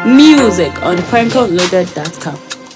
Music on prankoloaded.com.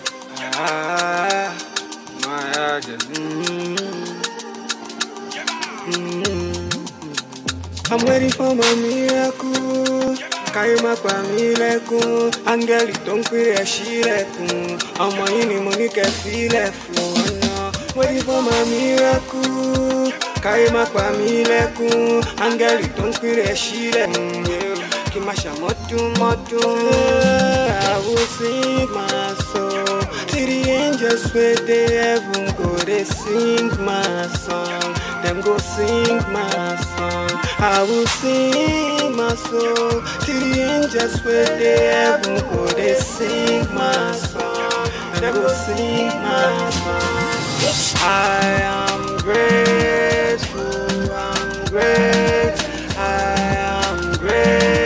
I'm waiting for my miracle. Kaima kwa milekun. Angeli don't quit a shilekun. I'm waiting money can feel it for. Waiting for my miracle. Kaima kwa milekun. Angeli don't quit a shilekun. Kimasha motu. I will sing my soul. See the angels where they heaven go, they sing my song. Them go sing my song. I will sing my soul. See the angels where they heaven go, they sing my song. Them go sing my song. I am grateful. I'm grateful. I am grateful.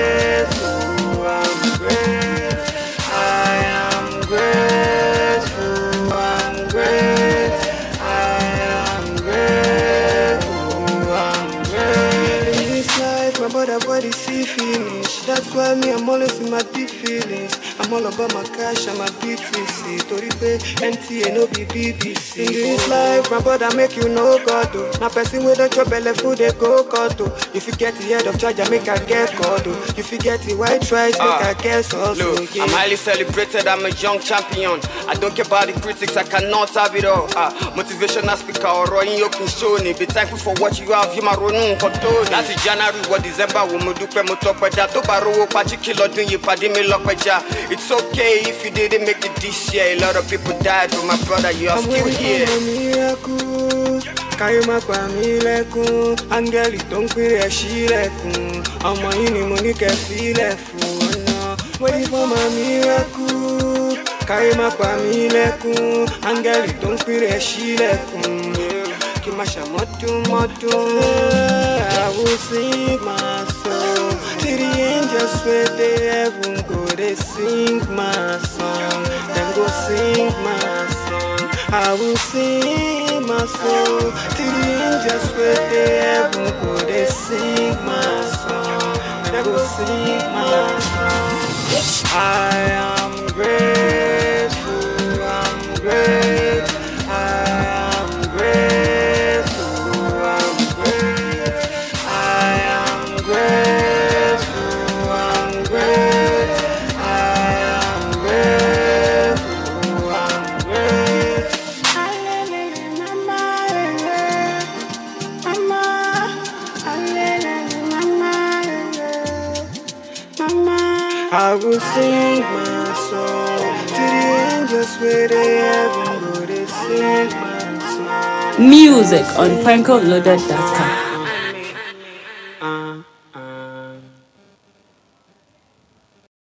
Body see finish. That's why me I'm always in my deep feelings. I'm all about my cash and my BTC. Toripe NTA no be BBC. In this life, my brother make you know God. Now person with don't chop belly food they go God. If you get the head of charge, I make I get God. If you get the white rice, make I guess also. Look, yeah. I'm highly celebrated. I'm a young champion. I don't care about the critics. I cannot have it all. Motivational speaker or in your show. Be thankful for what you have. You my run control. That's January or December. It's okay if you didn't make it this year. A lot of people died, but my brother, you are still here. Kaima kwa milekun, Angeli don't quit a shilekun. I'm waiting money can feel it for. Waiting for my miracle. Kaima kwa milekun, Angeli don't quit a shilekun. Kimasha motu. I will sing my soul. See the angels where they heaven go, they sing my song. Them go sing my song. I will sing my soul. See the angels where they heaven go, they sing my song. Them go sing my song. I am grateful. I'm grateful. I will sing my song to the angels where they heaven go, they sing my song. Music on prankoloaded.com.